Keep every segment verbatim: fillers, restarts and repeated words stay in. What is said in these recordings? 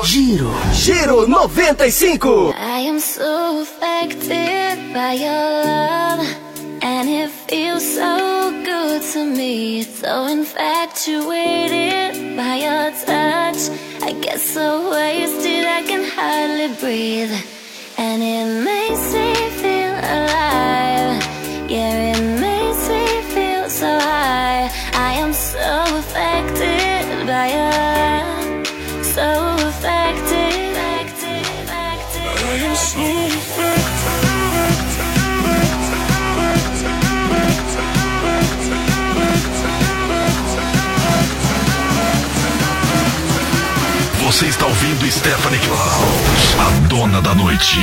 Giro, Giro noventa e cinco. I am so affected by your love, and it feels so good to me. So infatuated by your touch, I get so wasted I can hardly breathe. And it makes me feel alive, yeah, it makes me feel so high. I am so affected by your love, so affected, affected, affected. I am so affected. Você está ouvindo Stephanie Klaus, a dona da noite.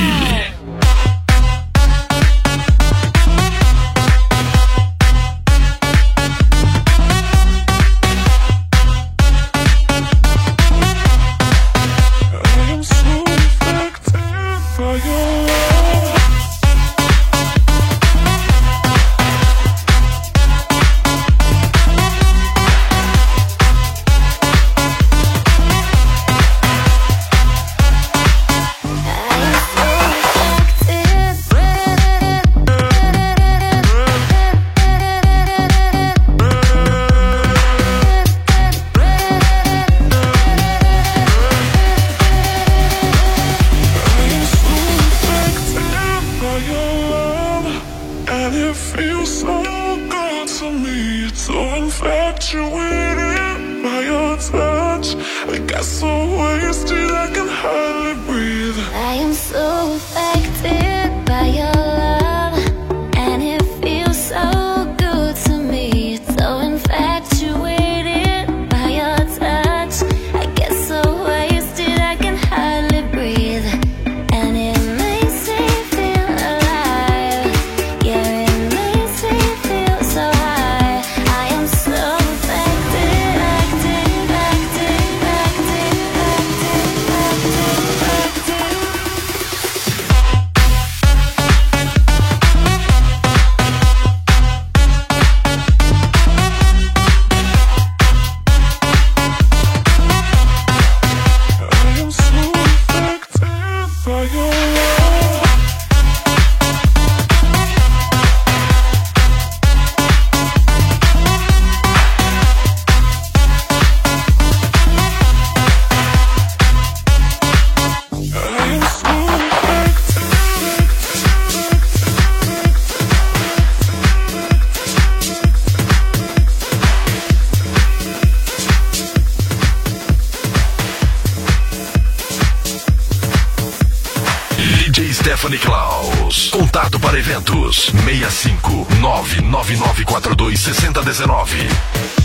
Stephanie Klaus. Contato para eventos seis cinco nove nove nove quatro dois seis zero um nove.